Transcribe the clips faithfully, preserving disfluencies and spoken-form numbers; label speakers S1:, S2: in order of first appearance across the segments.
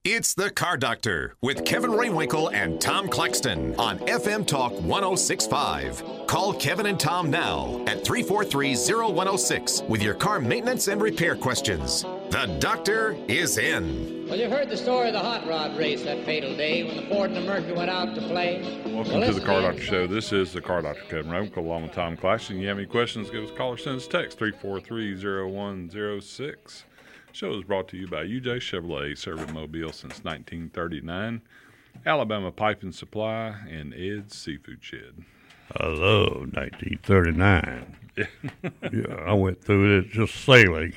S1: It's The Car Doctor with Kevin Raywinkle and Tom Claxton on F M Talk one oh six point five. Call Kevin and Tom now at three four three, oh one oh six with your car maintenance and repair questions. The Doctor is in.
S2: Well, you've heard the story of the hot rod race that fatal day when the Ford and the Mercury went out to play.
S3: Welcome well, to the Car Doctor Show. This is the Car Doctor, Kevin Raywinkle, along with Tom Claxton. You have any questions, give us a call or send us a text, three four three, oh one oh six. Show is brought to you by U J Chevrolet, serving Mobile since nineteen thirty-nine, Alabama Pipe and Supply, and Ed's Seafood Shed.
S4: Hello, nineteen thirty-nine. Yeah, I went through it just sailing.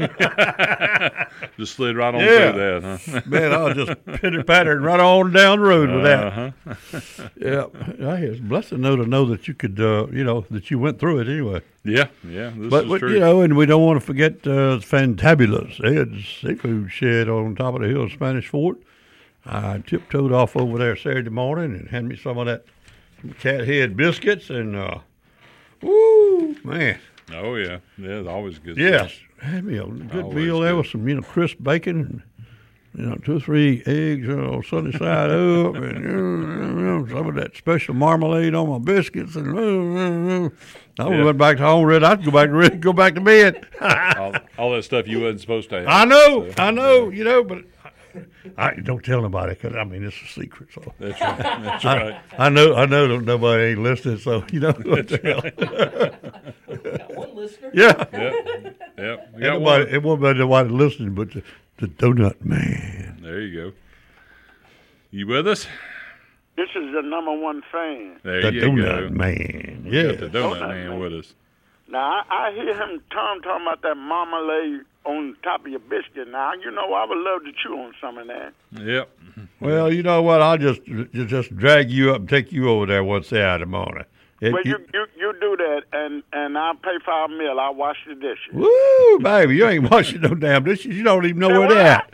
S3: Just slid right on
S4: yeah.
S3: through that, huh?
S4: Man, I was just pitter-pattering right on down the road with that.
S3: Uh-huh.
S4: Yeah, I was blessed to know to know that you could, uh, you know, that you went through it anyway.
S3: Yeah, yeah, this
S4: but,
S3: is
S4: but,
S3: true.
S4: You know, and we don't want to forget uh, Fantabulous, Ed's Seafood Shed on top of the hill of Spanish Fort. I tiptoed off over there Saturday morning and had me some of that cat head biscuits and, uh, woo, man.
S3: Oh, yeah. Yeah, it's always good
S4: yes.
S3: stuff.
S4: Had me a good
S3: Always
S4: meal there
S3: good.
S4: with some, you know, crisp bacon and, you know, two or three eggs, you know, sunny side up, and you know, some of that special marmalade on my biscuits, and uh, uh, I
S3: Yeah.
S4: went back to home. Ready, I'd go back to go back to bed.
S3: all, all that stuff you wasn't supposed to have.
S4: I know,
S3: So,
S4: I know,
S3: yeah.
S4: you know, but I, I don't tell nobody because I mean it's a secret. So
S3: That's right. That's right.
S4: I, I know, I know, that nobody ain't listening. So you know what the hell.
S2: Got one listener.
S4: Yeah.
S3: Yep. Yep. We
S4: Ain't
S3: got
S4: nobody,
S3: one.
S4: it won't be nobody listening, but the, the donut man.
S3: There you go. You with us?
S5: This is the number one fan.
S3: There
S4: The
S3: you
S4: donut
S3: go.
S4: man.
S3: We
S4: Yeah.
S3: got the donut
S5: Donut
S3: man
S5: man.
S3: with us.
S5: Now, I, I hear him, Tom, talking about that marmalade on top of your biscuit. Now, you know, I would love to chew on some of that.
S3: Yep.
S4: Well, you know what? I'll just just drag you up and take you over there one Saturday morning. It-
S5: Well, you,
S4: you-
S5: you, you do that, and, and I'll pay for our meal. I'll wash the dishes.
S4: Woo, baby, you ain't washing no damn dishes. You don't even know where they're at.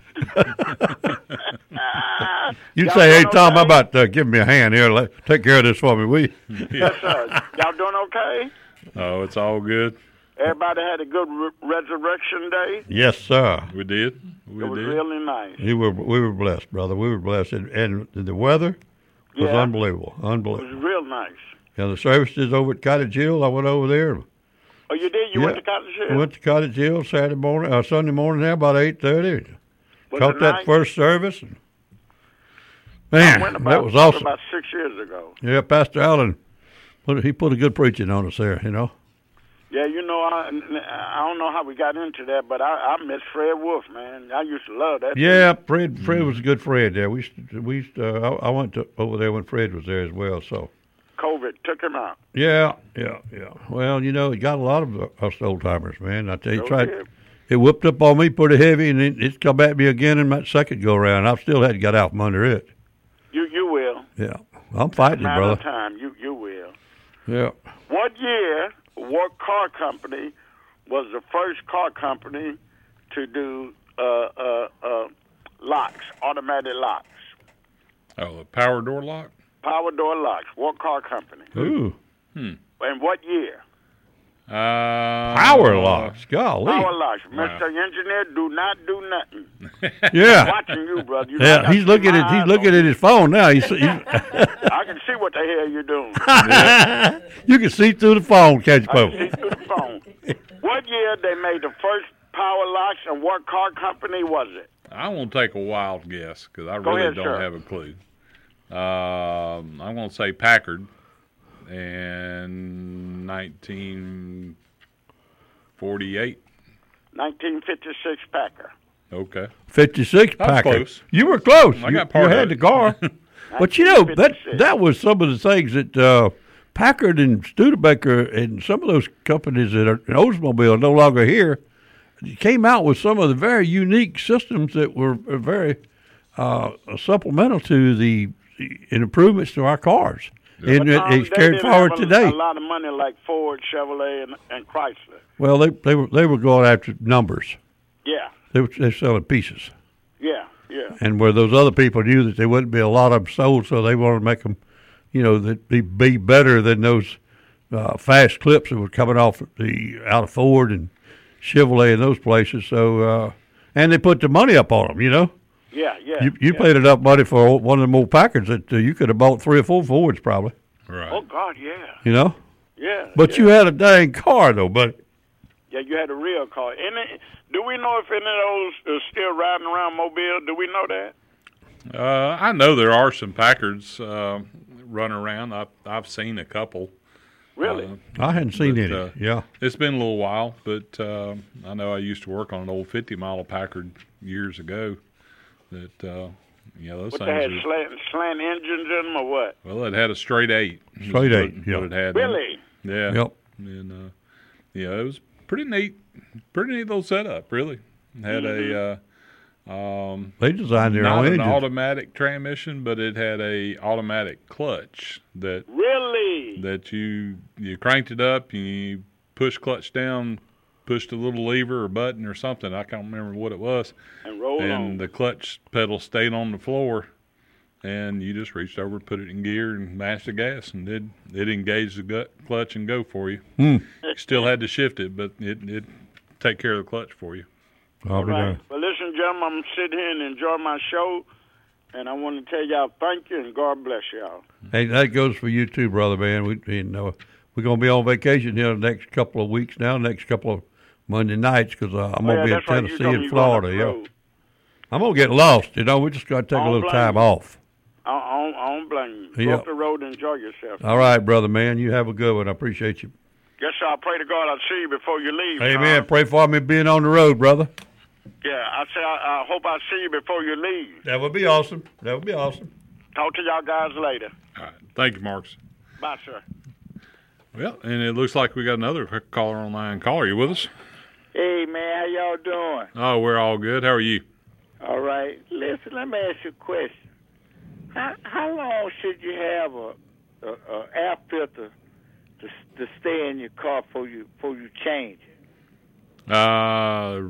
S4: You
S5: Y'all
S4: say, hey,
S5: doing
S4: Tom, how
S5: okay?
S4: about uh, give me a hand here? Let, take care of this for me, will you?
S5: Yes, sir. Y'all doing okay?
S3: Oh, it's all good.
S5: Everybody had a good re- resurrection day.
S4: Yes, sir.
S3: We did. We
S5: It was
S3: did.
S5: really nice.
S4: We were we were blessed, brother. We were blessed, and, and the weather was
S5: Yeah.
S4: unbelievable,
S5: It was
S4: unbelievable.
S5: real nice.
S4: And the services over at Cottage Hill, I went over there.
S5: Oh, you did? You
S4: Yeah.
S5: went to Cottage Hill?
S4: I went to Cottage Hill Saturday morning, uh, Sunday morning there about eight thirty.
S5: Was
S4: Caught
S5: it
S4: that
S5: nice?
S4: first service. And,
S5: I
S4: man,
S5: went about,
S4: that was awesome.
S5: about six years ago.
S4: Yeah, Pastor Allen, put he put a good preaching on us there, you know.
S5: Yeah, you know, I, I don't know how we got into that, but I, I miss Fred Wolf, man. I used to love that.
S4: Yeah, Fred Fred was a good Fred there. We used to, we used to, uh, I, I went to, over there when Fred was there as well. So
S5: COVID took him out.
S4: yeah, yeah, yeah. Well, you know, it got a lot of us old timers, man. I tell you,
S5: Sure
S4: tried.
S5: did.
S4: It whipped up on me pretty heavy, and it, it's come at me again in my second go round. I still had to get out from under it.
S5: You you will.
S4: Yeah, I'm fighting it,
S5: Matter
S4: brother.
S5: of time. You you will.
S4: Yeah.
S5: What year? What car company was the first car company to do uh, uh, uh, locks, automatic locks,
S3: Oh, a power door lock?
S5: power door locks? What car company?
S4: Ooh,
S5: And what year?
S3: Uh,
S4: power locks, golly.
S5: Power locks.
S3: Wow.
S5: Mister Engineer, do not do nothing.
S4: Yeah.
S5: Watching you, brother. You know, I
S4: Yeah,
S5: got
S4: he's
S5: to
S4: looking
S5: keep
S4: at
S5: my
S4: he's
S5: eyes
S4: looking
S5: on
S4: at his phone now. He's, he's
S5: you. I can see what the hell you're doing.
S4: you can see through the phone, can't you,
S5: I can
S4: Pope?
S5: see through the phone. What year they made the first power locks, and what car company was it?
S3: I want to take a wild guess because I
S5: Go
S3: really
S5: ahead,
S3: don't
S5: sir.
S3: have a clue. Um, I'm going to say Packard and nineteen forty-eight.
S5: nineteen fifty-six Packer.
S3: Okay.
S4: fifty-six
S3: I was
S4: Packer.
S3: close.
S4: You were close.
S3: I
S4: you,
S3: got part
S4: you
S3: of
S4: had
S3: it.
S4: the car. But you know that
S5: nineteen fifty-six.
S4: that was some of the things that uh, Packard and Studebaker and some of those companies that are in Oldsmobile are no longer here came out with some of the very unique systems that were very uh, supplemental to the, the improvements to our cars. And
S5: But,
S4: it,
S5: um,
S4: it's
S5: they
S4: carried
S5: didn't
S4: forward
S5: have a,
S4: today.
S5: A lot of money like Ford, Chevrolet, and, and Chrysler.
S4: Well, they they were they were going after numbers.
S5: Yeah,
S4: They were they're selling pieces.
S5: yeah, yeah.
S4: And where those other people knew that there wouldn't be a lot of them sold, so they wanted to make them, you know, that be, be better than those uh, fast clips that were coming off the out of Ford and Chevrolet and those places. So, uh, and they put the money up on them, you know.
S5: Yeah, yeah.
S4: You you
S5: yeah.
S4: paid enough money for one of them old Packards that uh, you could have bought three or four Fords probably.
S3: Right.
S5: Oh God, yeah.
S4: You know.
S5: Yeah.
S4: But
S5: yeah.
S4: you had a dang car though, buddy.
S5: Yeah, you had a real car. Any, do we know if any of those are still riding around Mobile? Do we know that?
S3: Uh, I know there are some Packards uh, running around. I've, I've seen a couple.
S5: Really?
S3: Uh,
S4: I hadn't seen
S3: but,
S4: any.
S3: uh,
S4: yeah.
S3: It's been a little while, but uh, I know I used to work on an old fifty mile Packard years ago. That uh, yeah, those
S5: What
S3: things.
S5: they had
S3: are-
S5: slant, slant engines in them or what?
S3: well, it had a straight eight.
S4: Straight
S3: What-
S4: eight,
S3: what
S4: yeah.
S3: it had.
S5: Really?
S3: Yeah.
S4: Yep.
S3: And uh, yeah, it was pretty neat. Pretty neat little setup, really. It had
S5: Mm-hmm.
S3: a. Uh, um,
S4: They designed their
S3: not
S4: own
S3: an
S4: engines.
S3: automatic transmission, but it had a automatic clutch that
S5: Really?
S3: that you you cranked it up, you push clutch down, pushed a little lever or button or something. I can't remember what it was,
S5: And roll
S3: and
S5: on.
S3: the clutch pedal stayed on the floor, and you just reached over, put it in gear, and mashed the gas, and it it engaged the gut clutch and go for you.
S4: Hmm.
S3: You still had to shift it, but it it take care of the clutch for you.
S4: I'll be
S5: Right.
S4: darned.
S5: Well, listen, gentlemen, I'm sitting here and enjoy my show, and I want to tell y'all thank you and God bless y'all.
S4: Hey, that goes for you too, brother man. We you know we're gonna be on vacation here the next couple of weeks now, next couple of Monday nights because uh, I'm
S5: Oh,
S4: gonna
S5: yeah,
S4: be in
S5: that's right. You
S4: Tennessee
S5: told me
S4: and
S5: you going up
S4: Florida.
S5: the
S4: Yeah,
S5: road.
S4: I'm gonna get lost. You know, we just gotta take
S5: I
S4: a
S5: don't
S4: little
S5: blame
S4: time
S5: you.
S4: off.
S5: I, I, don't, I don't blame you.
S4: Yeah.
S5: Go up the road and enjoy yourself.
S4: All right, brother man. You have a good one. I appreciate you.
S5: Yes, sir. I pray to God I'll see you before you leave.
S4: Amen.
S5: Tom.
S4: Pray for me being on the road, brother.
S5: Yeah, I say I, I hope I see you before you leave.
S4: That would be awesome. That would be awesome.
S5: Talk to y'all guys later.
S3: All right, thank you, Marcus.
S5: Bye, sir.
S3: Well, and it looks like we got another caller online. Caller, you with us?
S6: Hey, man, how y'all doing?
S3: Oh, we're all good. How are you?
S6: All right. Listen, let me ask you a question. How, how long should you have a, a, a air filter to to stay in your car before you before you change it?
S3: Uh,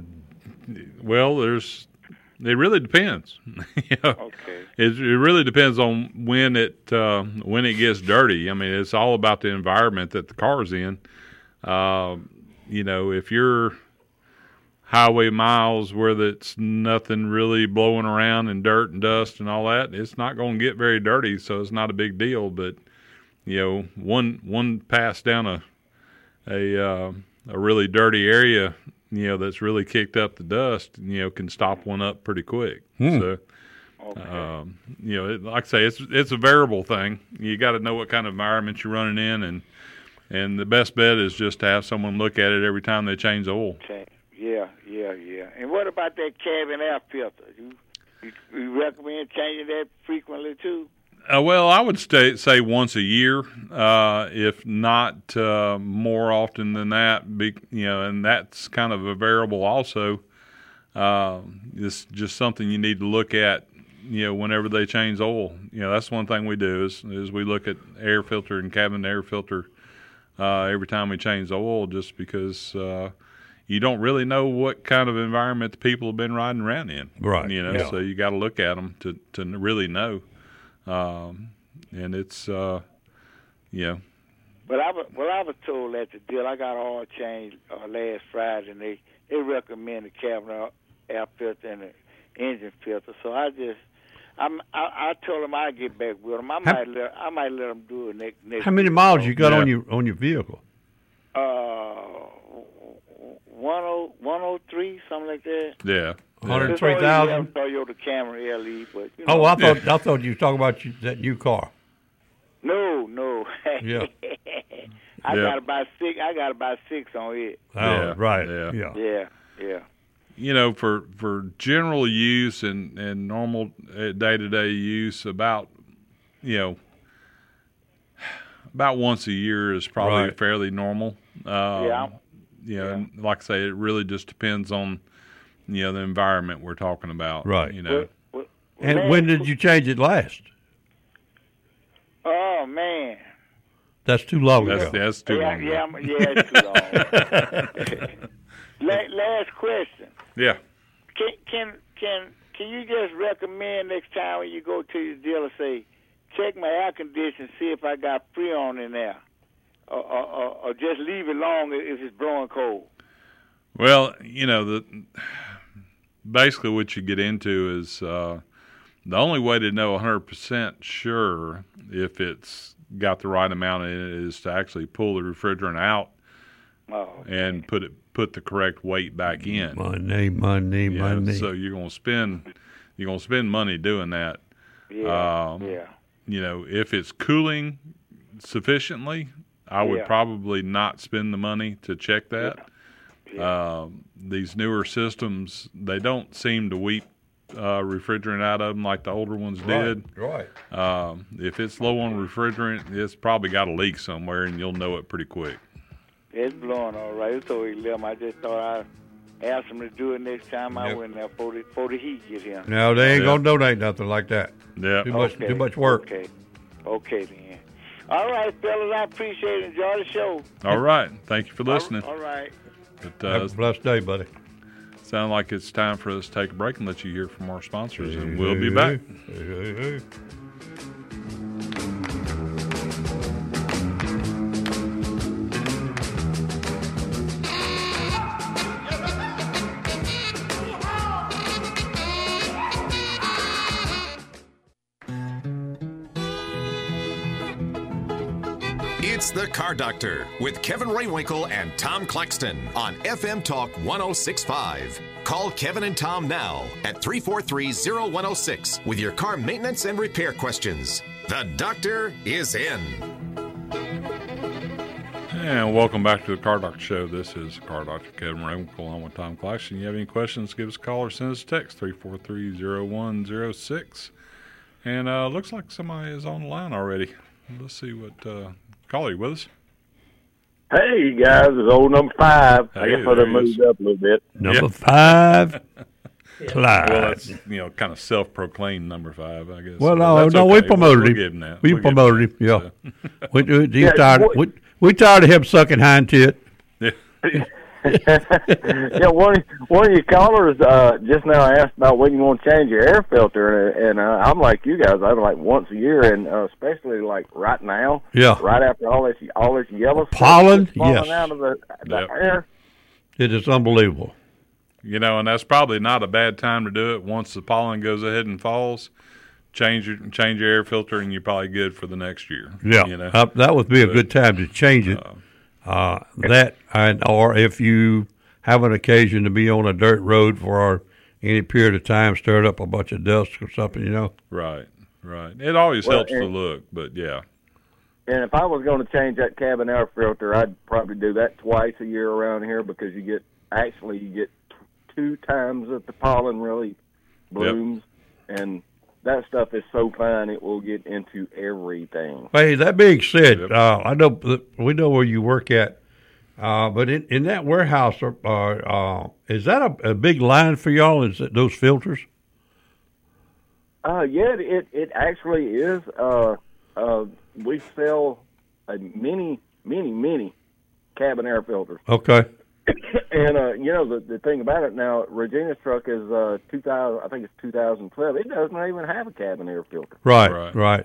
S3: well, there's. It really depends. you know,
S6: Okay.
S3: it, it really depends on when it uh, when it gets dirty. I mean, it's all about the environment that the car's in. Uh, you know, if you're highway miles where it's nothing really blowing around and dirt and dust and all that, it's not going to get very dirty, so it's not a big deal. But you know, one one pass down a a uh, a really dirty area, you know, that's really kicked up the dust, you know, can stop one up pretty quick. So,
S6: Okay.
S3: um, you know, it, like I say, it's it's a variable thing. You got to know what kind of environment you're running in, and and the best bet is just to have someone look at it every time they change the oil.
S6: Okay. Yeah, yeah, yeah. And what about that cabin air filter? You you, you recommend changing that frequently too?
S3: Uh, well, I would stay, say once a year, uh, if not uh, more often than that. Be, you know, and that's kind of a variable also. Uh, it's just something you need to look at. You know, whenever they change oil, you know, that's one thing we do is is we look at air filter and cabin air filter uh, every time we change the oil, just because uh, you don't really know what kind of environment the people have been riding around in.
S4: Right.
S3: You know,
S4: Yeah.
S3: so you got to look at them to to really know. Um, and it's, uh, you know,
S6: Well, I was, well, I was told at the deal. I got an oil change uh, last Friday, and they they recommend the cabin air- air filter and the engine filter. So I just, I'm, I, I told them I'd get back with them. I
S4: How-
S6: might let, I might let them do it next. next
S4: How many
S6: week.
S4: miles you got
S3: Yeah.
S4: on your on your vehicle?
S6: Uh, one oh one oh three, something like that.
S3: yeah.
S4: one hundred
S3: yeah.
S4: three thousand?
S6: It's only a Toyota Camry L E, but you know,
S4: Oh, I thought I thought you were talking about you, that new car.
S6: no, no.
S4: Yeah.
S6: I
S3: Yeah.
S6: got about six. I got about six on it.
S4: Oh,
S3: Yeah,
S4: right.
S3: yeah.
S4: Yeah.
S6: Yeah, yeah.
S3: You know, for, for general use and, and normal day to day use, about, you know, about once a year is probably
S4: Right.
S3: fairly normal. Um,
S6: Yeah.
S3: You know, and like I say, it really just depends on, you know, the environment we're talking about.
S4: Right.
S3: You know,
S6: Well, well,
S4: And
S6: last-
S4: when did you change it last?
S6: Oh man.
S4: That's too long
S3: that's,
S4: ago.
S3: that's too
S6: yeah,
S3: long.
S6: yeah,
S3: ago.
S6: I'm- yeah, it's too long. La- last question.
S3: Yeah.
S6: Can can can can you just recommend next time when you go to your dealer, say, check my air conditioner, see if I got Freon in there, or, or, or, or just leave it long if it's blowing cold.
S3: Well, you know, the basically what you get into is uh, the only way to know one hundred percent sure if it's got the right amount in it is to actually pull the refrigerant out
S6: Oh, okay.
S3: and put it put the correct weight back in.
S4: Money, money,
S3: Yeah,
S4: money.
S3: so you're gonna spend you're gonna spend money doing that.
S6: Yeah,
S3: Um,
S6: yeah.
S3: You know, if it's cooling sufficiently, I would
S6: Yeah.
S3: probably not spend the money to check that.
S6: Yeah.
S3: Um, these newer systems, they don't seem to weep uh, refrigerant out of them like the older ones did.
S4: Right.
S3: Um, if it's low on refrigerant, it's probably got a leak somewhere, and you'll know it pretty quick.
S6: It's blowing all right. It's over eleven. I just thought I'd ask them to do it next time I
S4: Yep.
S6: went there before the, before the heat get here.
S4: No, they ain't
S3: Yeah.
S4: gonna donate nothing like that.
S3: Yeah.
S4: Too much,
S6: Okay.
S4: too much work.
S6: Okay. Okay, then. All right, fellas. I appreciate it. Enjoy the show.
S3: All right. Thank you for listening.
S6: All right.
S3: But uh,
S4: Have a blessed day, buddy.
S3: sound like it's time for us to take a break and let you hear from our sponsors, and we'll be back.
S4: Hey, hey, hey.
S1: It's the Car Doctor with Kevin Raywinkle and Tom Claxton on F M Talk one oh six point five. Call Kevin and Tom now at three four three, oh one oh six with your car maintenance and repair questions. The doctor is in.
S3: And welcome back to the Car Doctor Show. This is Car Doctor Kevin Raywinkle along with Tom Claxton. You have any questions, give us a call or send us a text, three four three, oh one oh six. And uh, looks like somebody is on the line already. Let's see what uh, caller, you with us?
S7: Hey guys, it's old number five. I
S3: Hey,
S7: guess I
S3: there
S7: done
S3: he is.
S7: moved up a little bit.
S4: Number
S3: Yeah.
S4: five, Clyde.
S3: Well, that's, you know, kind of self-proclaimed number five, I guess.
S4: Well,
S3: So
S4: no,
S3: that's
S4: no, we
S3: okay.
S4: promoted
S3: we'll,
S4: him.
S3: We'll give him that.
S4: We
S3: We'll give him
S4: promoted
S3: that.
S4: him, yeah.
S3: So,
S4: we, we, he's
S7: Yeah,
S4: tired,
S7: boy-
S4: we, we tired of him sucking hind tit.
S3: yeah.
S7: yeah, one one of your callers uh, just now asked about when you want to change your air filter, and, and uh, I'm like you guys. I'm like once a year, and uh, especially like right now,
S4: Yeah.
S7: right after all this all this yellow stuff
S4: Pollen,
S7: that's falling
S4: yes.
S7: out of the, the
S3: Yep.
S7: air.
S4: It is unbelievable.
S3: You know, and that's probably not a bad time to do it. Once the pollen goes ahead and falls, change your change your air filter, and you're probably good for the next year.
S4: Yeah,
S3: you know.
S4: uh, that would be a
S3: But,
S4: good time to change it.
S3: uh,
S4: Uh, that and or if you have an occasion to be on a dirt road for any period of time, stirred up a bunch of dust or something, you know.
S3: Right, right. It always
S7: Well,
S3: helps to
S7: and-
S3: look, but yeah.
S7: And if I was going to change that cabin air filter, I'd probably do that twice a year around here because you get actually you get t- two times that the pollen really blooms, and that stuff is so fine it will get into everything.
S4: Hey, that being said,
S3: Yep.
S4: uh, I know that we know where you work at, uh, but in, in that warehouse, uh, uh, is that a, a big line for y'all? Is it those filters?
S7: Uh, yeah, it it actually is. Uh, uh, we sell a many, many, many cabin air filters,
S4: Okay.
S7: and uh, you know the the thing about it now, Regina's truck is uh two thousand. I think it's two thousand twelve. It doesn't even have a cabin air filter.
S4: Right,
S3: Right.
S4: right.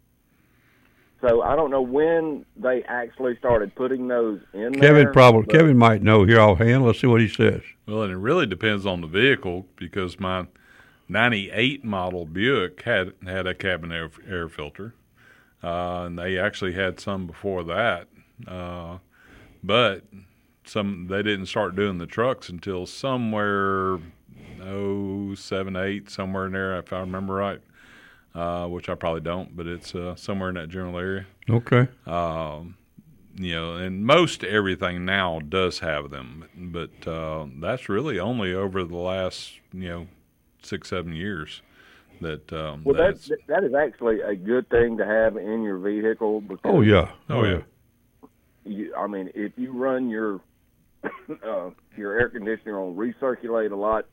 S7: So I don't know when they actually started putting those in there.
S4: Kevin probably
S7: but-
S4: Kevin might know here offhand. Let's see what he says.
S3: Well, and it really depends on the vehicle because my ninety-eight model Buick had had a cabin air, air filter, uh, and they actually had some before that, uh, but some they didn't start doing the trucks until somewhere oh seven eight somewhere in there if I remember right, uh, which I probably don't, but it's uh, somewhere in that general area.
S4: Okay.
S3: Um, you know, and most everything now does have them, but uh, that's really only over the last, you know, six, seven years that um,
S7: Well,
S3: that's.
S7: that that is actually a good thing to have in your vehicle because
S4: Oh yeah.
S3: Oh, yeah.
S7: you, I mean, if you run your uh, your air conditioner on recirculate a lot,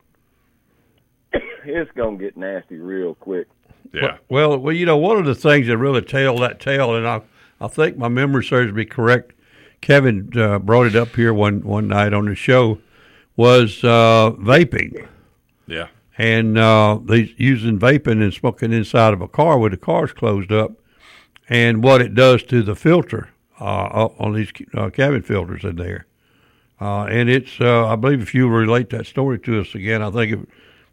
S7: it's gonna get nasty real quick.
S3: Yeah.
S4: Well, well, you know, one of the things that really tell that tale, and I, I think my memory serves me correct. Kevin uh, brought it up here one one night on the show, was uh, vaping,
S3: Yeah.
S4: and uh, they using vaping and smoking inside of a car with the cars closed up, and what it does to the filter uh, on these uh, cabin filters in there. Uh, and it's, uh, I believe, if you relate that story to us again, I think it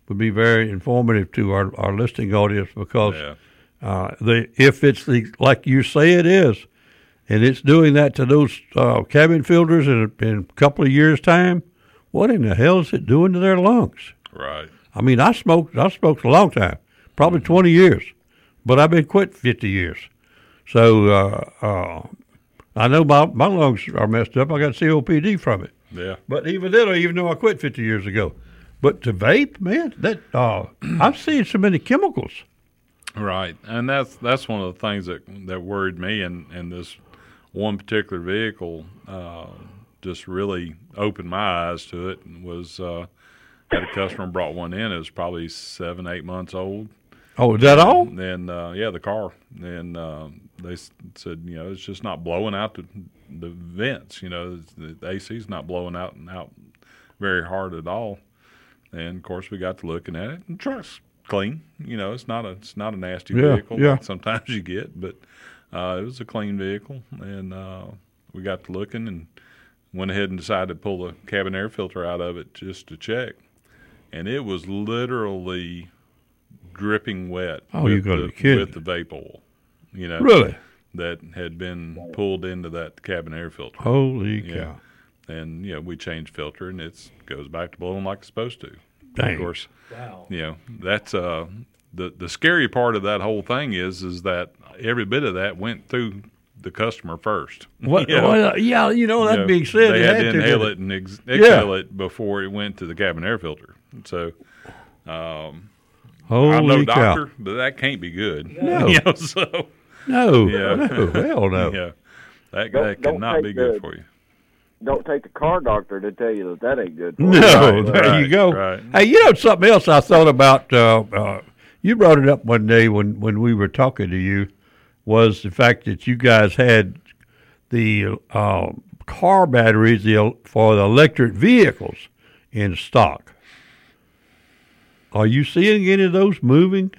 S4: would be very informative to our, our listening audience because
S3: Yeah.
S4: uh, the if it's the like you say it is, and it's doing that to those uh, cabin filters in a, in a couple of years' time, what in the hell is it doing to their lungs?
S3: Right.
S4: I mean, I smoked. I smoked a long time, probably twenty years, but I've been quit fifty years. So uh, uh, I know my my lungs are messed up. I got C O P D from it.
S3: Yeah.
S4: But even then, even though I quit fifty years ago, but to vape, man, that uh, I'm seeing so many chemicals.
S3: Right, and that's that's one of the things that that worried me, and and this one particular vehicle uh, just really opened my eyes to it. And was uh, had a customer brought one in. It was probably seven, eight months old.
S4: Oh, is that all?
S3: And then uh, yeah, the car, and uh, they s- said, you know, it's just not blowing out the the vents. You know, the, the A C's not blowing out and out very hard at all. And of course, we got to looking at it, and the truck's clean. You know, it's not a it's not a nasty
S4: Yeah,
S3: vehicle
S4: yeah.
S3: like sometimes you get, but uh, it was a clean vehicle, and uh, we got to looking and went ahead and decided to pull the cabin air filter out of it just to check, and it was literally dripping wet.
S4: Oh,
S3: with
S4: you gotta
S3: the,
S4: be kidding.
S3: with the vape oil, you know,
S4: Really?
S3: that had been pulled into that cabin air filter.
S4: Holy
S3: Yeah.
S4: cow!
S3: And you know, we changed filter, and it goes back to blowing like it's supposed to.
S4: Dang.
S3: Of course, wow. You know, that's uh, the the scary part of that whole thing is is that every bit of that went through the customer first.
S4: What?
S3: You know?
S4: Well, yeah, you know that
S3: You know,
S4: being said,
S3: they
S4: it
S3: had,
S4: had
S3: to
S4: to,
S3: inhale
S4: didn't
S3: it and ex- exhale it before it went to the cabin air filter. So, um,
S4: Holy
S3: I'm no
S4: cow!
S3: doctor, but that can't be good.
S4: No.
S3: You know, so
S4: No,
S3: yeah,
S4: no, hell no.
S3: yeah, that
S7: Don't-
S3: that
S7: don't
S3: cannot
S7: take
S3: be good
S7: the-
S3: for you.
S7: Don't take the car doctor to tell you that that ain't good for
S4: No,
S7: you.
S3: Right,
S4: there
S3: right,
S4: you go.
S3: right.
S4: Hey, you know something else I thought about? Uh, uh, you brought it up one day when, when we were talking to you, was the fact that you guys had the uh, car batteries the, for the electric vehicles in stock. Are you seeing any of those moving?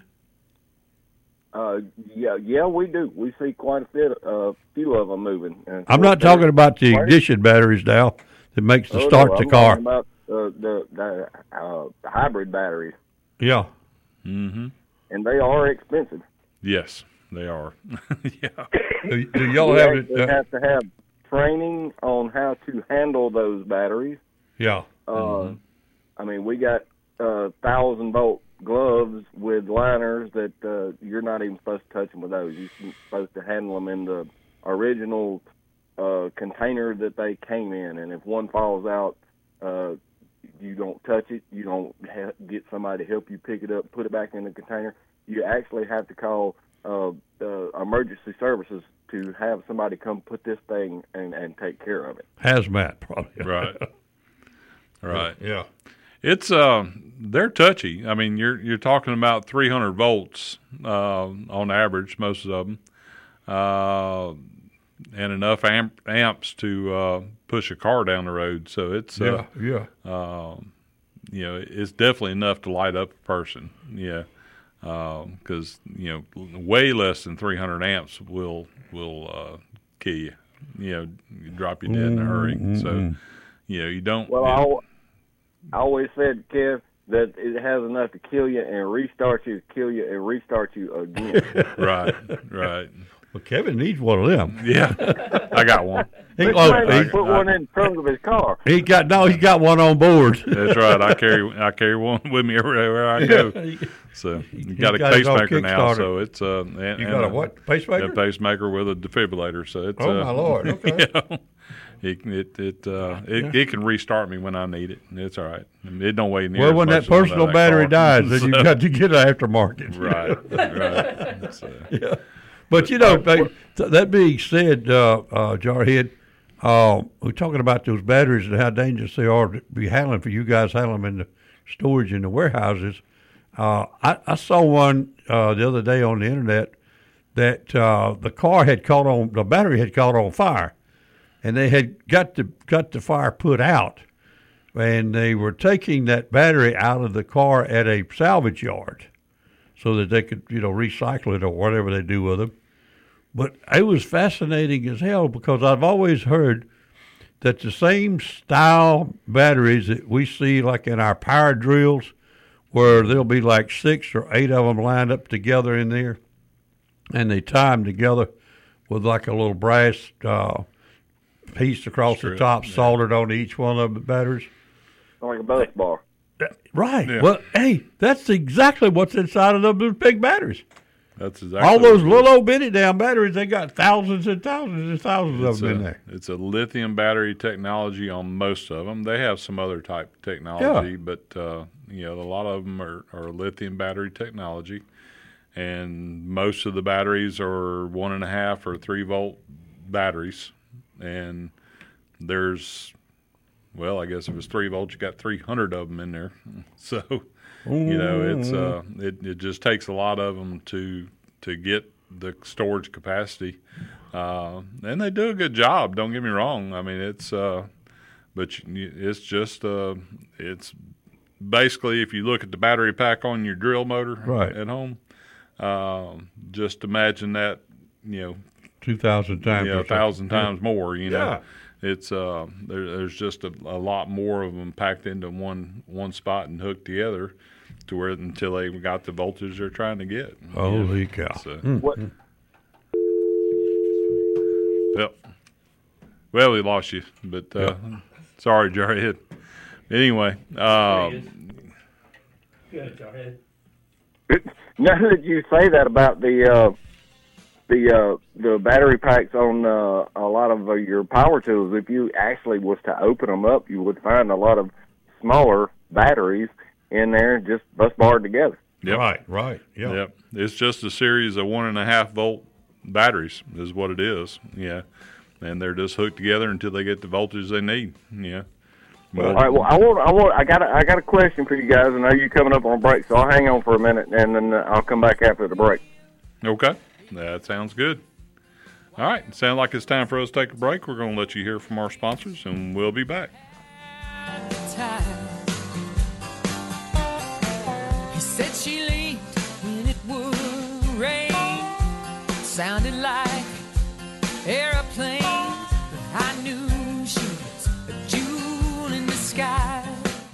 S7: Uh, yeah, yeah, we do. We see quite a bit, a uh, few of them moving. And
S4: I'm not talking about the ignition batteries now that makes the
S7: Oh,
S4: start
S7: no,
S4: the
S7: I'm
S4: car.
S7: talking about uh, the the uh, hybrid batteries,
S4: Yeah.
S3: Mm-hmm.
S7: and they are expensive.
S3: Yes, they are. yeah.
S4: Do, do y'all
S7: We
S4: have
S7: actually
S4: it? Uh,
S7: have to have training on how to handle those batteries.
S4: yeah.
S7: Uh,
S3: Mm-hmm.
S7: I mean, we got uh, thousand volt gloves with liners that uh, you're not even supposed to touch them with those. You're supposed to handle them in the original uh, container that they came in, and if one falls out, uh, you don't touch it. You don't ha- get somebody to help you pick it up, put it back in the container. You actually have to call uh, uh, emergency services to have somebody come put this thing and, and take care of it.
S4: Hazmat, probably.
S3: Right. Right.
S4: Yeah.
S3: It's uh, they're touchy. I mean, you're you're talking about three hundred volts uh, on average, most of them, uh, and enough amp, amps to uh, push a car down the road. So it's uh,
S4: Yeah. Yeah.
S3: uh, you know, it's definitely enough to light up a person. Yeah, because you know, way less than three hundred amps will will uh, kill you. You know, drop you dead in a hurry. So you know, you don't.
S7: Well,
S3: you
S7: I,
S3: know,
S7: al- I always said, Kev, that it has enough to kill you and restart you, kill you and restart you again.
S3: right, right.
S4: Well, Kevin needs one of them.
S3: Yeah, I got one.
S4: He,
S7: But
S4: oh,
S7: man, he
S4: he,
S7: put one in the trunk of his car.
S4: he got no. He's got one on board.
S3: That's right. I carry I carry one with me everywhere I go.
S4: Yeah.
S3: So you got a
S4: got his own
S3: pacemaker now.
S4: Kickstarter.
S3: So it's uh, and,
S4: You
S3: and
S4: got a what pacemaker?
S3: A pacemaker with a defibrillator. So it's
S4: Oh,
S3: uh,
S4: my Lord, okay.
S3: you know, it it it uh, it, it can restart me when I need it. It's all right. It don't weigh near.
S4: Well,
S3: as
S4: when
S3: much
S4: that
S3: as one
S4: personal
S3: of
S4: battery
S3: car.
S4: dies, then
S3: So-
S4: you've got to get an aftermarket.
S3: right, right. So,
S4: Yeah. But you know, they- th- that being said, uh, uh, Jarhead, uh, we're talking about those batteries and how dangerous they are to be handling for you guys handling them in the storage in the warehouses. Uh, I, I saw one uh, the other day on the internet that uh, the car had caught on, the battery had caught on fire, and they had got the got the fire put out, and they were taking that battery out of the car at a salvage yard so that they could, you know, recycle it or whatever they do with them. But it was fascinating as hell because I've always heard that the same style batteries that we see like in our power drills where there'll be like six or eight of them lined up together in there, and they tie them together with like a little brass uh, piece across
S3: Strip,
S4: the top,
S3: yeah.
S4: soldered onto each one of the batteries.
S7: Like a bus bar.
S4: Right.
S3: Yeah.
S4: Well, hey, that's exactly what's inside of those big batteries.
S3: That's exactly
S4: All those
S3: what it is.
S4: little old bitty damn batteries, they got thousands and thousands and thousands
S3: It's
S4: of them
S3: a,
S4: in there.
S3: It's a lithium battery technology on most of them. They have some other type of technology,
S4: Yeah.
S3: but uh, you know, a lot of them are, are lithium battery technology, and most of the batteries are one and a half or three volt batteries, and there's, well, I guess if it's three volts, you got three hundred of them in there. So, you know, it's uh, it it just takes a lot of them to to get the storage capacity, uh, and they do a good job. Don't get me wrong. I mean, it's uh, but you, it's just uh, it's basically if you look at the battery pack on your drill motor
S4: Right.
S3: at home, uh, just imagine that, you know,
S4: two thousand times.
S3: you know,
S4: or
S3: a thousand
S4: something.
S3: times more. You know,
S4: Yeah.
S3: it's uh, there, there's just a, a lot more of them packed into one one spot and hooked together, to where until they got the voltage they're trying to get.
S4: Holy cow.
S3: So,
S7: What?
S3: Well, well, we lost you, but uh, sorry, Jarhead. Anyway, uh,
S7: Now that you say that about the uh, the uh, the battery packs on uh, a lot of uh, your power tools, if you actually was to open them up, you would find a lot of smaller batteries in there, just bus barred together.
S3: yep,
S4: Right, right. Yeah.
S3: yep. It's just a series of one and a half volt batteries, is what it is. Yeah, and they're just hooked together until they get the voltage they need. Yeah.
S7: All right. Well, I want, I want, I got, a, I got a question for you guys. I know you're coming up on a break, so I'll hang on for a minute, and then uh, I'll come back after the break.
S3: Okay, that sounds good. All right, it sounds like it's time for us to take a break. We're going to let you hear from our sponsors, and we'll be back.
S8: He said she leaned when it would rain. Sounded like airplanes, but I knew she was a jewel in the sky.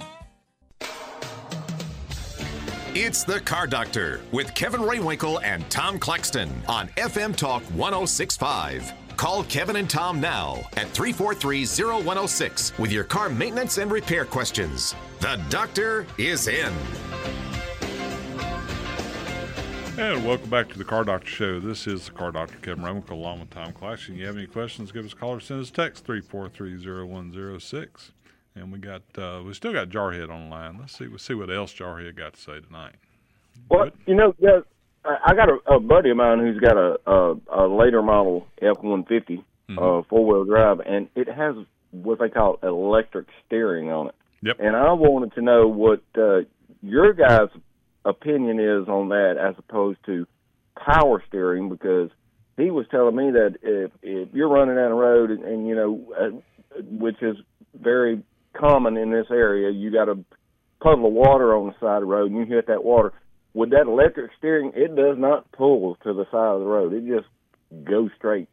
S1: It's the Car Doctor with Kevin Raywinkle and Tom Claxton on F M Talk one oh six point five. Call Kevin and Tom now at three four three, oh one oh six with your car maintenance and repair questions. The doctor is in.
S3: And welcome back to the Car Doctor Show. This is the Car Doctor, Kevin Raywinkle, along with Tom Claxton. You have any questions, give us a call or send us a text, three four three, oh one oh six. And we got, uh, we still got Jarhead on the line. Let's see, we'll see what else Jarhead got to say tonight.
S7: Well, you know, yeah, I I got a, a buddy of mine who's got a a, a later model F one fifty
S3: Mhm.
S7: uh, four wheel drive, and it has what they call electric steering on it.
S3: Yep.
S7: And I wanted to know what uh, your guys' opinion is on that, as opposed to power steering, because he was telling me that if if you're running down the road and, and you know, uh, which is very common in this area, you got a puddle of water on the side of the road, and you hit that water. With that electric steering, it does not pull to the side of the road. It just goes straight.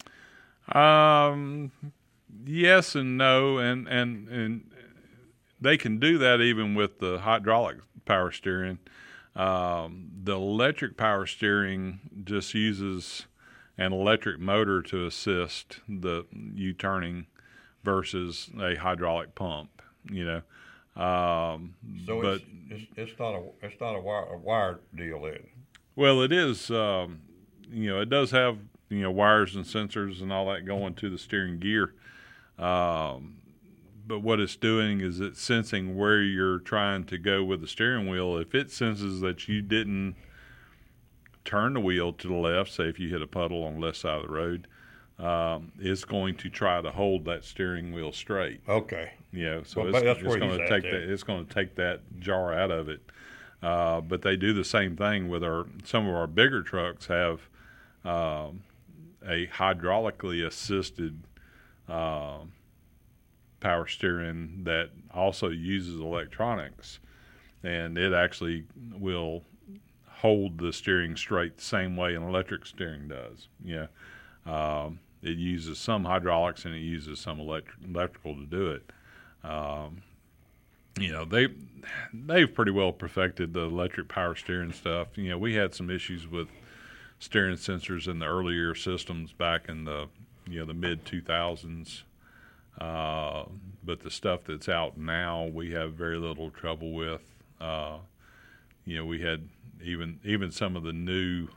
S3: Um, yes and no, and, and, and they can do that even with the hydraulic power steering. Um, the electric power steering just uses an electric motor to assist the you turning versus a hydraulic pump, you know. Um,
S4: So
S3: but
S4: it's, it's it's not a it's not a wire a wire deal then.
S3: well, it is. Um, you know, it does have you know wires and sensors and all that going to the steering gear. Um, but what it's doing is it's sensing where you're trying to go with the steering wheel. If it senses that you didn't turn the wheel to the left, say if you hit a puddle on the left side of the road, um, it's going to try to hold that steering wheel straight.
S4: Okay.
S3: You know, so
S4: Well,
S3: it's,
S4: that's
S3: it's
S4: where
S3: going
S4: he's
S3: to
S4: at
S3: take
S4: then.
S3: that. It's going to take that jar out of it. Uh, but they do the same thing with our. Some of our bigger trucks have um, a hydraulically assisted uh, power steering that also uses electronics, and it actually will hold the steering straight the same way an electric steering does. Yeah, um, it uses some hydraulics and it uses some electric, electrical to do it. Um, you know, they they've pretty well perfected the electric power steering stuff. You know, we had some issues with steering sensors in the earlier systems back in the you know the mid two thousands. Uh, but the stuff that's out now, we have very little trouble with. Uh, you know, we had even even some of the new,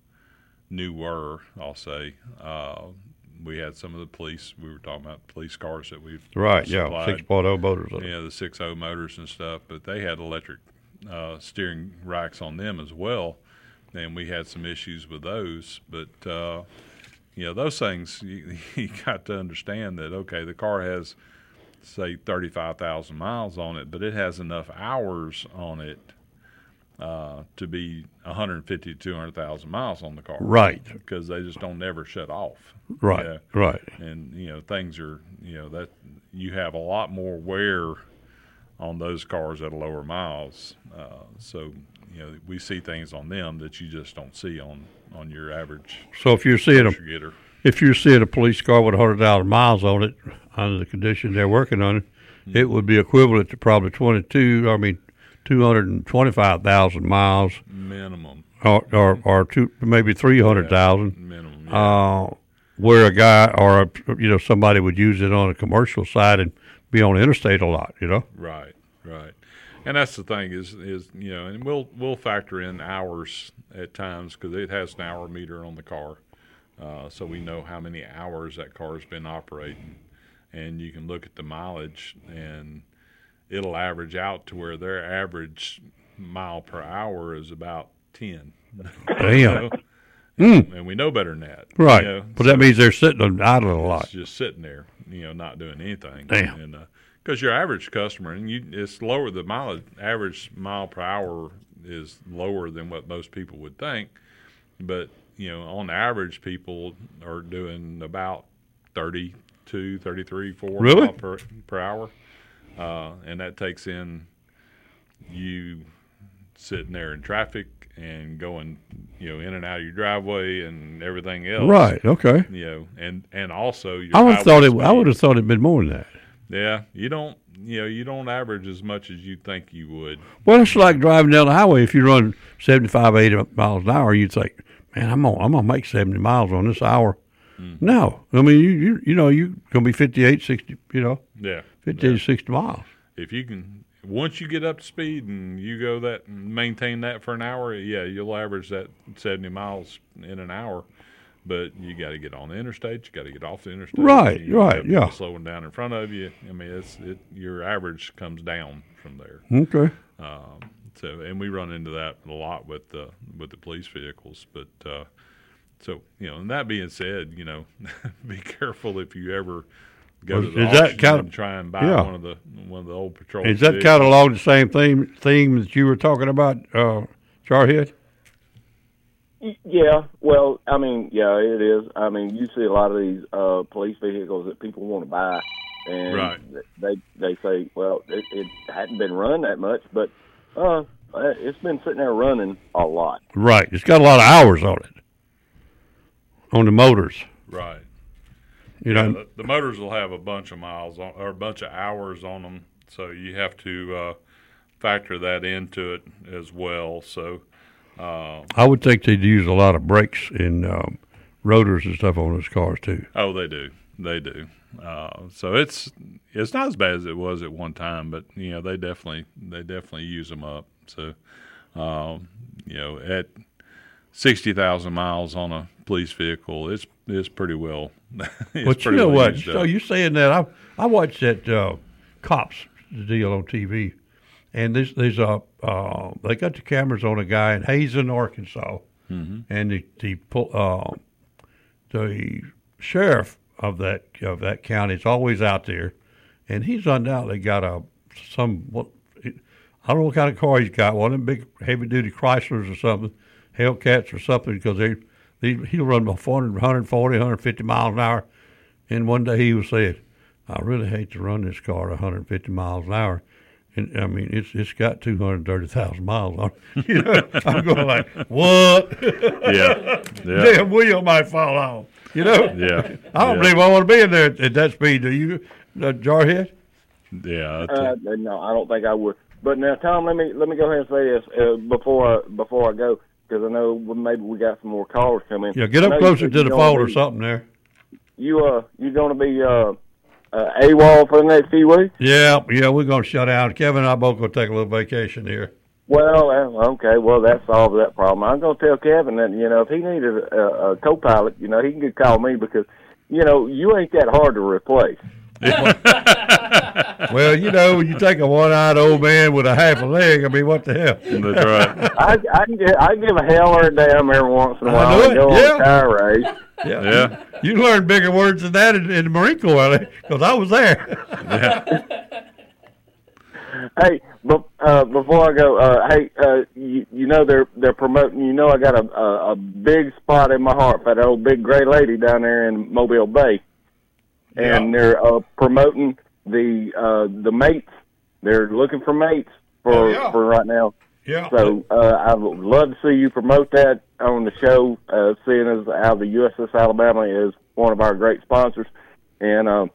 S3: newer, I'll say, uh, we had some of the police. We were talking about police cars that we've
S4: right,
S3: supplied.
S4: yeah, six point oh motors.
S3: Yeah, the six point oh motors and stuff. But they had electric uh, steering racks on them as well, and we had some issues with those. But uh, you know, those things, you, you got to understand that, okay, the car has, say, thirty-five thousand miles on it, but it has enough hours on it uh, to be one hundred fifty to two hundred thousand miles on the car.
S4: Right.
S3: Because they just don't never shut off.
S4: Right,
S3: yeah.
S4: right.
S3: And, you know, things are, you know, that you have a lot more wear on those cars at lower miles. Uh, so, you know, we see things on them that you just don't see on, on your average.
S4: So if you're seeing a
S3: getter.
S4: if you're seeing a police car with one hundred thousand miles on it, under the condition they're working on it, mm-hmm. it would be equivalent to probably twenty-two. I mean, two hundred twenty-five thousand miles
S3: minimum,
S4: or or, or two, maybe three hundred thousand
S3: yeah, minimum. Yeah.
S4: Uh, where a guy or a, you know somebody would use it on a commercial side and be on the interstate a lot. You know.
S3: Right. Right. And that's the thing is, is you know, and we'll we'll factor in hours at times because it has an hour meter on the car, uh, so we know how many hours that car's been operating, and you can look at the mileage, and it'll average out to where their average mile per hour is about ten.
S4: Damn.
S3: You know?
S4: Mm.
S3: And we know better than that.
S4: Right.
S3: You know?
S4: But
S3: so
S4: that means they're sitting on idle a lot.
S3: It's just sitting there, you know, not doing anything.
S4: Damn.
S3: And, uh, because your average customer, and you, it's lower, the mileage, average mile per hour is lower than what most people would think. But, you know, on average, people are doing about thirty-two, thirty-three, four
S4: really?
S3: miles per, per hour. Uh, and that takes in you sitting there in traffic and going, you know, in and out of your driveway and everything else.
S4: Right, okay.
S3: You know, and, and also your
S4: I would have thought it
S3: speed.
S4: I would have thought it'd been more than that.
S3: Yeah, you don't, you know, you don't average as much as you think you would.
S4: Well, it's like driving down the highway. If you run seventy-five, eighty miles an hour, you'd think, man, I'm gonna, I'm gonna make seventy miles on this hour. Mm. No, I mean, you, you, you know, you're gonna be fifty-eight, sixty, you know,
S3: yeah,
S4: fifty
S3: yeah.
S4: to sixty miles.
S3: If you can, once you get up to speed and you go that, and maintain that for an hour, yeah, you'll average that seventy miles in an hour. But you got to get on the interstate. You got to get off the interstate.
S4: Right,
S3: you
S4: right, yeah.
S3: Slowing down in front of you. I mean, it's it. Your average comes down from there.
S4: Okay.
S3: Um, so, and we run into that a lot with the with the police vehicles. But uh, so you know, and that being said, you know, be careful if you ever go
S4: well,
S3: to the
S4: is that
S3: auction
S4: kind
S3: and
S4: of,
S3: try and buy
S4: yeah.
S3: one of the one of the old patrol.
S4: Is that
S3: vehicles.
S4: kind of along the same theme theme that you were talking about, uh, Jarhead?
S7: Yeah, well, I mean, yeah, it is. I mean, you see a lot of these uh, police vehicles that people want to buy, and
S3: right.
S7: they they say, well, it, it hadn't been run that much, but uh, it's been sitting there running a lot.
S4: Right, it's got a lot of hours on it, on the motors.
S3: Right.
S4: You
S3: yeah,
S4: know,
S3: the, the motors will have a bunch of miles on, or a bunch of hours on them, so you have to uh, factor that into it as well. So. Uh,
S4: I would think they'd use a lot of brakes and um, rotors and stuff on those cars too.
S3: Oh, they do, they do. Uh, so it's it's not as bad as it was at one time, but you know they definitely they definitely use them up. So um, you know at sixty thousand miles on a police vehicle, it's it's pretty well. it's
S4: But you
S3: pretty
S4: know
S3: well
S4: what?
S3: used
S4: So
S3: up.
S4: you saying that I I watched that uh, Cops deal on T V. And there's, there's a uh, they got the cameras on a guy in Hazen, Arkansas,
S3: mm-hmm.
S4: and the the, uh, the sheriff of that of that county is always out there, and he's undoubtedly got a some what I don't know what kind of car he's got, one of them big heavy duty Chryslers or something, Hellcats or something, because they, they he'll run about four hundred, one forty, one fifty miles an hour, and one day he was saying, I really hate to run this car at one hundred fifty miles an hour. And, I mean, it's it's got two hundred thirty thousand miles on it. You know, I'm going like, what?
S3: Yeah. yeah.
S4: Damn wheel might fall off. You know?
S3: Yeah.
S4: I don't
S3: yeah.
S4: believe I want to be in there at, at that speed. Do you, uh, Jarhead?
S3: Yeah.
S7: Uh, no, I don't think I would. But now, Tom, let me let me go ahead and say this uh, before I, before I go, because I know maybe we got some more callers coming.
S4: Yeah, get up closer to the phone or something there.
S7: You uh, you going to be uh, uh, AWOL for the next few weeks?
S4: Yeah, yeah, we're going to shut down. Kevin and I both going to take a little vacation here.
S7: Well, uh, okay, well, that solves that problem. I'm going to tell Kevin that, you know, if he needed a, a co-pilot, you know, he can just call me because, you know, you ain't that hard to replace.
S4: Well, you know, when you take a one-eyed old man with a half a leg, I mean, what the hell?
S3: That's right.
S7: I, I, can give, I can give a hell or a damn every once in a while and go
S4: yeah.
S7: on a tire race.
S4: Yeah.
S3: Yeah.
S4: You, you learn bigger words than that in, in the Marine Corps, because I was there.
S3: Yeah.
S7: Hey, but uh, before I go, uh, hey, uh, you, you know they're they're promoting. You know I got a, a a big spot in my heart for that old big gray lady down there in Mobile Bay, and
S4: Yeah.
S7: they're uh, promoting the uh, the mates. They're looking for mates for
S4: Oh, yeah.
S7: for right now.
S4: Yeah.
S7: So uh, I would love to see you promote that on the show, uh, seeing as how the U S S Alabama is one of our great sponsors, and. Uh,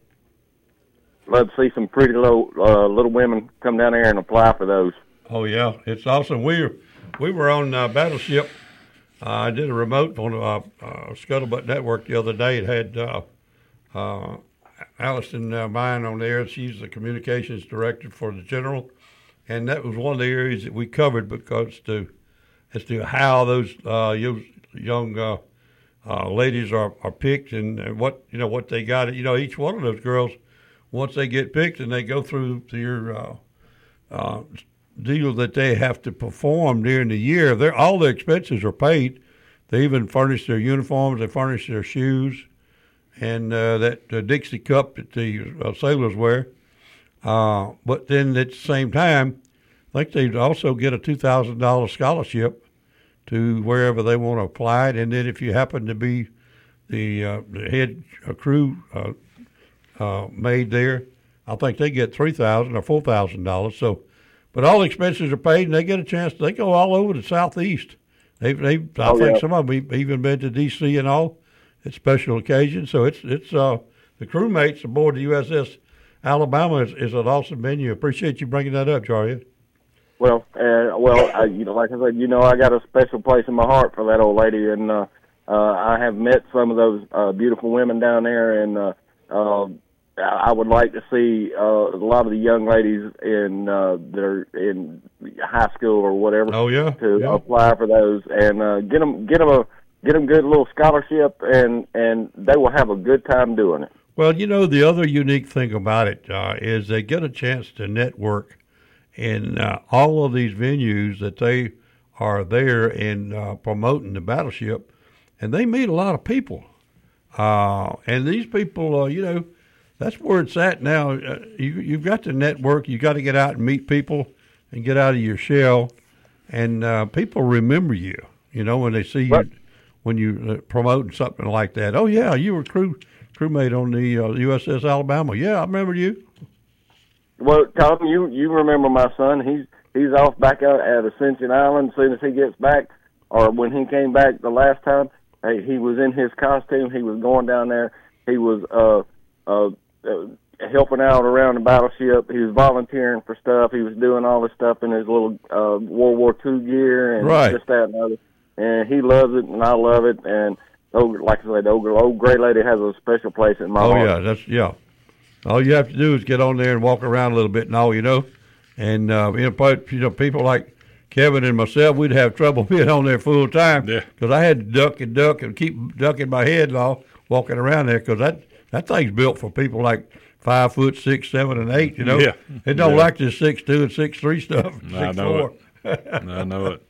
S7: Love to see some pretty little uh, little women come down there and apply for those.
S4: Oh yeah, it's awesome. We were we were on uh, Battleship. Uh, I did a remote on uh, uh, Scuttlebutt Network the other day. It had uh, uh, Allison uh, Mine on there. She's the communications director for the General, and that was one of the areas that we covered because to as to how those uh, young uh, uh, ladies are, are picked and, and what you know what they got. You know, each one of those girls. Once they get picked and they go through your uh, uh, deal that they have to perform during the year, they're, all their expenses are paid. They even furnish their uniforms, they furnish their shoes, and uh, that uh, Dixie cup that the uh, sailors wear. Uh, but then at the same time, I think they also get a two thousand dollars scholarship to wherever they want to apply it. And then if you happen to be the, uh, the head uh, crew uh, Uh, made there, I think they get three thousand or four thousand dollars. So, but all expenses are paid, and they get a chance. They go all over the southeast. They, they, I
S7: Oh,
S4: think
S7: yeah.
S4: some of them have even been to D C and all at special occasions. So it's it's uh the crewmates aboard the U S S Alabama is, is an awesome venue. Appreciate you bringing that up, Jaria.
S7: Well, uh, well, I, you know, like I said, you know, I got a special place in my heart for that old lady, and uh, uh, I have met some of those uh, beautiful women down there, and uh, uh, I would like to see uh, a lot of the young ladies in uh, that are in high school or whatever.
S4: Oh yeah,
S7: to
S4: yeah.
S7: apply for those and uh, get them get them a get them good little scholarship, and and they will have a good time doing it.
S4: Well, you know, the other unique thing about it uh, is they get a chance to network in uh, all of these venues that they are there in uh, promoting the Battleship, and they meet a lot of people. Uh, and these people, uh, you know, that's where it's at now. Uh, you, you've got to network. You got to get out and meet people and get out of your shell. And uh, people remember you, you know, when they see
S7: Right.
S4: you, when you uh, promoting something like that. Oh, yeah, you were crew crewmate on the uh, U S S Alabama. Yeah, I remember you.
S7: Well, Tom, you you remember my son? He's he's off back out at Ascension Island. As soon as he gets back, or when he came back the last time, hey, he was in his costume. He was going down there. He was uh uh. uh helping out around the Battleship. He was volunteering for stuff. He was doing all this stuff in his little uh, World War Two gear and
S4: Right.
S7: this, that, and other. And he loves it, and I love it. And oh, like I said, the old, old gray lady has a special place in my
S4: Oh,
S7: heart.
S4: yeah, that's, yeah. All you have to do is get on there and walk around a little bit and all, you know. And, uh, you know, but, you know, people like Kevin and myself, we'd have trouble being on there full time.
S3: Yeah.
S4: Because I had to duck and duck and keep ducking my head and all, walking around there, because that, that thing's built for people like five foot six, seven, and eight. You know,
S3: Yeah.
S4: it don't
S3: Yeah.
S4: like this six two and six three stuff.
S3: I
S4: six
S3: know
S4: four.
S3: it. I know it.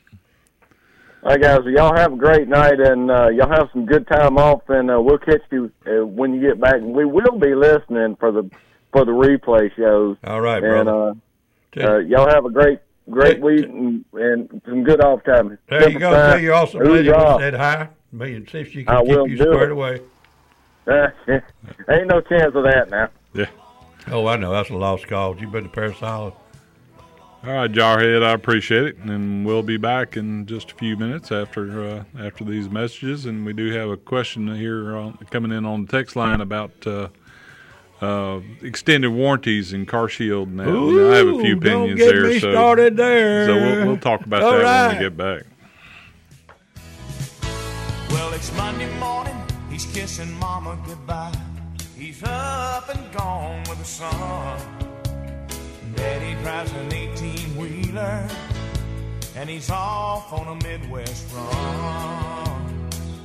S7: All right, guys, well, y'all have a great night, and uh, y'all have some good time off, and uh, we'll catch you uh, when you get back. And we will be listening for the for the replay shows.
S4: All right,
S7: and
S4: brother.
S7: uh, uh, y'all have a great great
S4: Hey,
S7: week and, and some good off time.
S4: There you go. Tell your awesome lady we
S7: Hoorah.
S4: said hi. Maybe see if she
S7: I
S4: can keep
S7: will
S4: you
S7: do
S4: squared
S7: it.
S4: away.
S7: Ain't no chance of that now.
S3: Yeah.
S4: Oh, I know. That's a lost cause. You've been to Paris Island.
S3: All right, Jarhead, I appreciate it, and we'll be back in just a few minutes after uh, after these messages. And we do have a question here on, coming in on the text line about uh, uh, extended warranties and Car Shield now.
S4: Ooh,
S3: I have a few opinions
S4: don't get
S3: there.
S4: Me
S3: so,
S4: started there.
S3: So we'll, we'll talk about
S4: All
S3: that
S4: right.
S3: when we get back.
S9: Well, it's Monday morning, he's kissing mama goodbye. He's up and gone with the sun. Daddy drives an eighteen-wheeler, and he's off on a Midwest run.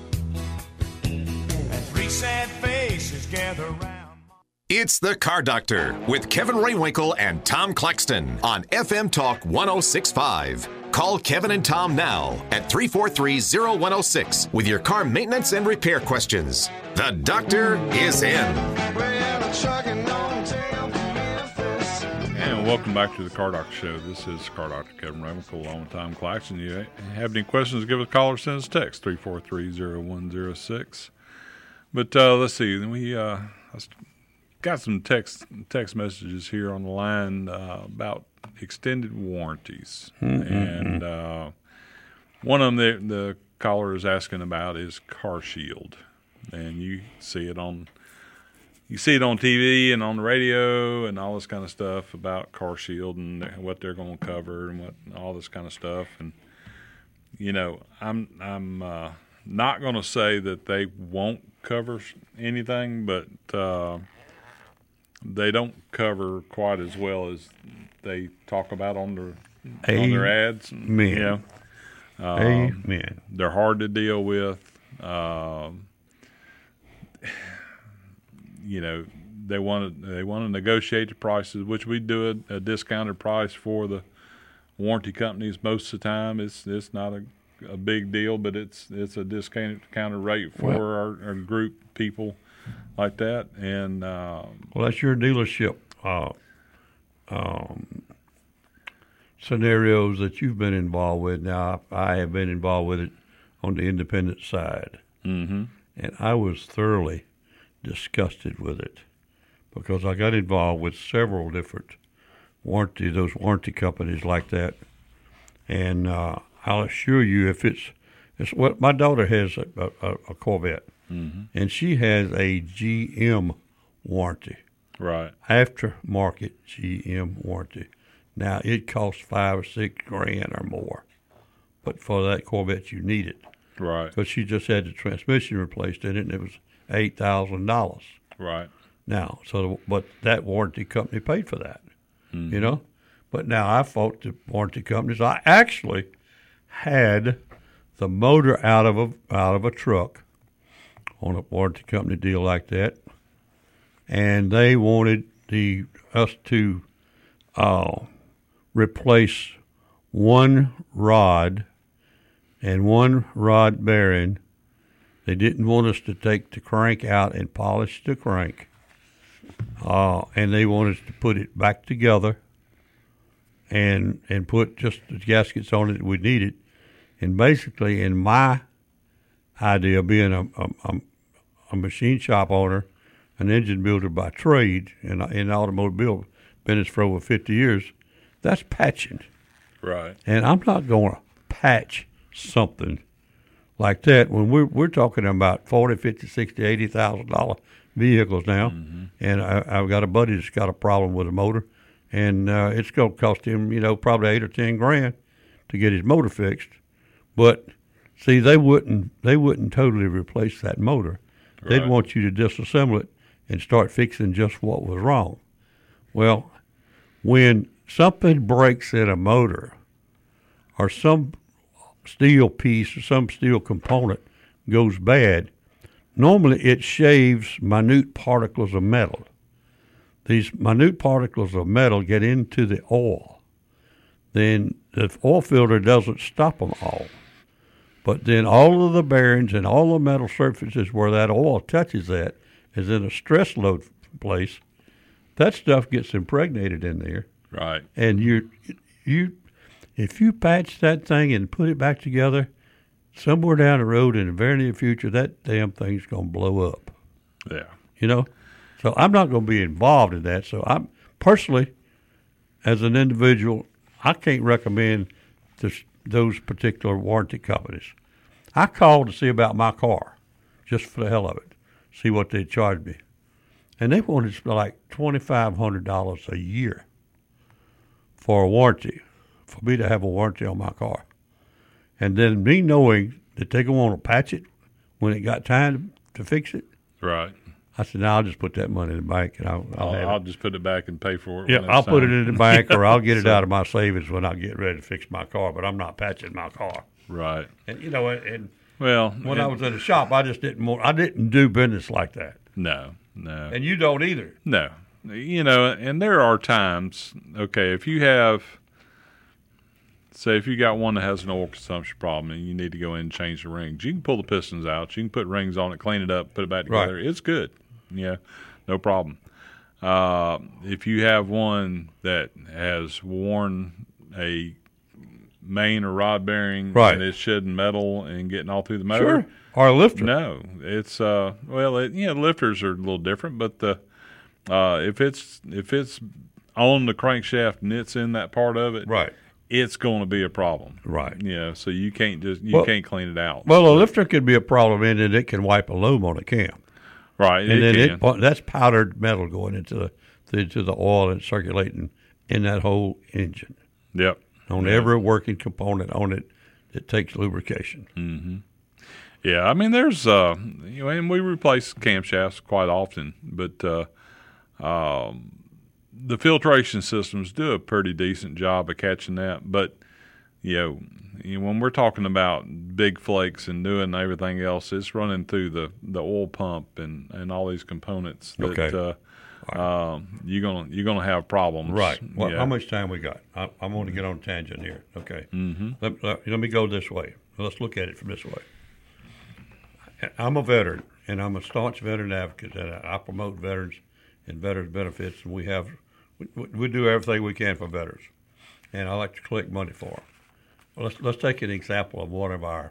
S9: And three sad faces gather around.
S1: It's the Car Doctor with Kevin Raywinkle and Tom Claxton on F M Talk one oh six point five. Call Kevin and Tom now at three four three, oh one oh six with your car maintenance and repair questions. The doctor is in.
S3: And welcome back to the Car Doctor Show. This is Car Doctor Kevin Raywinkle along with Tom Claxton. You have any questions, give us a call or send us a text, three four three, oh one oh six. But uh, let's see, we uh, got some text text messages here on the line uh, about extended warranties.
S4: Mm-hmm.
S3: And uh, one of them the, the caller is asking about is Car Shield. And you see it on you see it on T V and on the radio and all this kind of stuff about Car Shield and what they're going to cover and what all this kind of stuff. And you know, I'm I'm uh, not going to say that they won't cover anything, but uh, they don't cover quite as well as they talk about on their
S4: Amen.
S3: on their ads.
S4: Amen.
S3: You know, um,
S4: Amen.
S3: They're hard to deal with. Um, you know, they want to they want to negotiate the prices, which we do a, a discounted price for the warranty companies most of the time. It's it's not a, a big deal, but it's it's a discounted counter rate for
S4: Well,
S3: our, our group people like that. And um,
S4: well, that's your dealership uh, um, scenarios that you've been involved with. Now, I have been involved with it on the independent side,
S3: mm-hmm.
S4: and I was thoroughly disgusted with it because I got involved with several different warranty, those warranty companies like that, and uh, I'll assure you, if it's, it's what my daughter has a, a, a Corvette,
S3: Mm-hmm.
S4: and she has a G M warranty,
S3: right,
S4: aftermarket G M warranty. Now it costs five or six grand or more, but for that Corvette you need it,
S3: right,
S4: because she just had the transmission replaced in it, and it was eight thousand dollars.
S3: right.
S4: Now, so but that warranty company paid for that,
S3: Mm-hmm.
S4: you know. But now I fought the warranty companies. I actually had the motor out of a out of a truck on a warranty company deal like that, and they wanted the us to uh, replace one rod and one rod bearing. They didn't want us to take the crank out and polish the crank, uh, and they wanted us to put it back together and and put just the gaskets on it that we needed. And basically, in my idea, being a, a, a machine shop owner, an engine builder by trade, and in the automobile business for over fifty years, that's patching.
S3: Right.
S4: And I'm not going to patch something like that when we're we're talking about forty, fifty, sixty, eighty thousand dollar vehicles now.
S3: Mm-hmm.
S4: And I, I've got a buddy that's got a problem with a motor, and uh, it's going to cost him, you know, probably eight or ten grand to get his motor fixed. But see, they wouldn't they wouldn't totally replace that motor.
S3: Right.
S4: They'd want you to disassemble it and start fixing just what was wrong. Well, when something breaks in a motor, or some steel piece or some steel component goes bad, normally it shaves minute particles of metal. These minute particles of metal get into the oil. Then the oil filter doesn't stop them all. But then all of the bearings and all the metal surfaces where that oil touches that is in a stress load place. That stuff gets impregnated in there.
S3: Right.
S4: And you, you, if you patch that thing and put it back together, somewhere down the road in the very near future, that damn thing's going to blow up.
S3: Yeah.
S4: You know? So I'm not going to be involved in that. So I'm personally, as an individual, I can't recommend this, those particular warranty companies. I called to see about my car, just for the hell of it, see what they charged me. and they wanted like twenty-five hundred dollars a year for a warranty, for me to have a warranty on my car. And then me knowing that they're going to want to patch it when it got time to, to fix it.
S3: Right.
S4: I said, no, I'll just put that money in the bank, and I'll I'll,
S3: I'll,
S4: have
S3: I'll
S4: it.
S3: just put it back and pay for it.
S4: Yeah,
S3: when
S4: I'll
S3: it's
S4: put it
S3: time.
S4: in the bank, or I'll get it
S3: So-
S4: out of my savings when I get ready to fix my car. But I'm not patching my car.
S3: Right.
S4: And you know, and
S3: Well,
S4: when
S3: and-
S4: I was in the shop, I just didn't more. I didn't do business like that,
S3: No, no.
S4: and you don't either.
S3: No. You know, and there are times, okay, if you have, say, if you got one that has an oil consumption problem and you need to go in and change the rings, you can pull the pistons out. You can put rings on it, clean it up, put it back together.
S4: Right.
S3: It's good. Yeah, no problem. Uh, if you have one that has worn a main or rod bearing
S4: Right.
S3: and it's shedding metal and getting all through the motor,
S4: Sure. Or a lifter.
S3: no, it's uh well, it, yeah, lifters are a little different, but the uh if it's if it's on the crankshaft and it's in that part of it,
S4: Right.
S3: it's going to be a problem,
S4: Right.
S3: Yeah, so you can't just you
S4: Well-
S3: can't clean it out.
S4: Well, a lifter could be a problem in that it can wipe a loom on a cam,
S3: right,
S4: and
S3: it
S4: then
S3: can.
S4: it that's powdered metal going into the into the oil and circulating in that whole engine
S3: Yep.
S4: on
S3: Yeah.
S4: every working component on it that takes lubrication.
S3: Mm-hmm. Yeah, I mean, there's uh, you know, and we replace camshafts quite often, but uh, um, the filtration systems do a pretty decent job of catching that. But you know, you know, when we're talking about big flakes and doing everything else, it's running through the, the oil pump and, and all these components that
S4: Okay.
S3: uh, um, you're gonna you're gonna have problems.
S4: Right. Well,
S3: Yeah.
S4: how much time we got? I, I'm going to get on a tangent here. Okay.
S3: Mm-hmm.
S4: Let, let, let me go this way. Let's look at it from this way. I'm a veteran, and I'm a staunch veteran advocate, and I promote veterans and veterans benefits, and we have we, we do everything we can for veterans, and I like to collect money for them. Well, let's let's take an example of one of our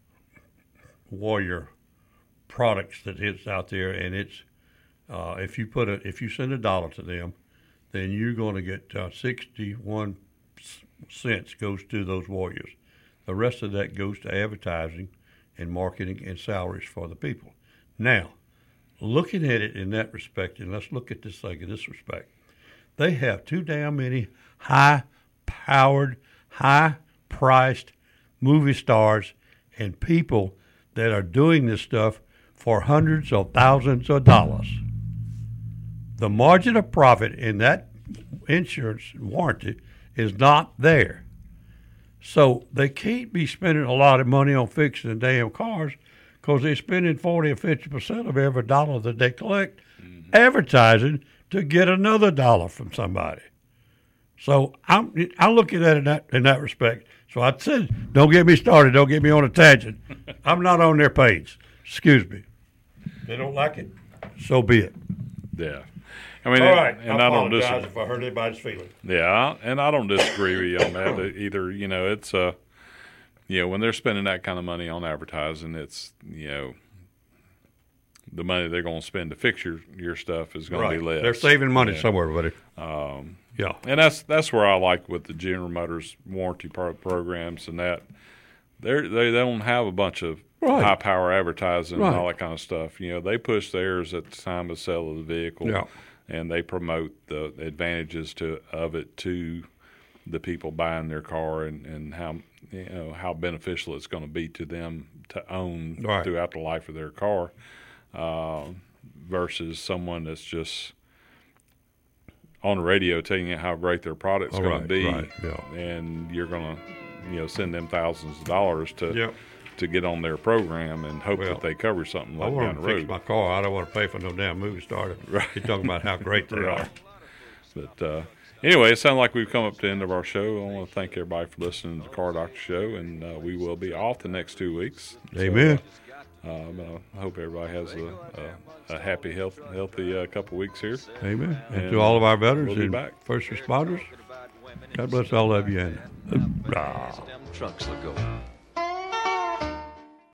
S4: Warrior products that is out there, and it's uh, if you put a if you send a dollar to them, then you're going to get uh, sixty-one cents goes to those Warriors. The rest of that goes to advertising and marketing and salaries for the people. Now, looking at it in that respect, and let's look at this thing in this respect, they have too damn many high-powered, high-priced movie stars and people that are doing this stuff for hundreds of thousands of dollars. The margin of profit in that insurance warranty is not there. So they can't be spending a lot of money on fixing the damn cars because they're spending forty or fifty percent of every dollar that they collect mm-hmm. advertising to get another dollar from somebody. So I'm I'm looking at it in that, in that respect. So I said, don't get me started. Don't get me on a tangent. I'm not on their page. Excuse me. They don't like it. So be it.
S3: Yeah. I mean,
S4: all right.
S3: and
S4: I
S3: I don't
S4: apologize
S3: dis-
S4: if I hurt anybody's feelings.
S3: Yeah, and I don't disagree with you on that either. You know, it's uh, you know, when they're spending that kind of money on advertising, it's you know, the money they're going to spend to fix your, your stuff is going
S4: right.
S3: to be less.
S4: They're saving money
S3: yeah.
S4: somewhere, buddy.
S3: Um,
S4: yeah,
S3: and that's that's where I like with the General Motors warranty pro- programs and that they they don't have a bunch of
S4: right.
S3: high power advertising
S4: right.
S3: and all that kind of stuff. You know, they push theirs at the time of sale of the vehicle.
S4: Yeah.
S3: And they promote the advantages to of it to the people buying their car and, and how you know how beneficial it's going to be to them to own
S4: right.
S3: throughout the life of their car, uh, versus someone that's just on the radio telling you how great their product's
S4: oh,
S3: going
S4: right,
S3: to be,
S4: right, yeah.
S3: and you're going to you know send them thousands of dollars to.
S4: Yep.
S3: to get on their program and hope
S4: well,
S3: that they cover something like
S4: I want
S3: down
S4: to
S3: the road.
S4: fix my car. I don't want to pay for no damn movie star.
S3: Right.
S4: You're talking about how great they
S3: right.
S4: are.
S3: But uh, anyway, it sounds like we've come up to the end of our show. I want to thank everybody for listening to the Car Doctor Show, and uh, we will be off the next two weeks.
S4: Amen.
S3: So, uh, uh, I hope everybody has a, a, a happy, health, healthy uh, couple weeks here.
S4: Amen. And,
S3: and
S4: to all of our veterans
S3: we'll be
S4: and
S3: back.
S4: first responders, God bless all of you. And, uh,
S10: Trucks will go.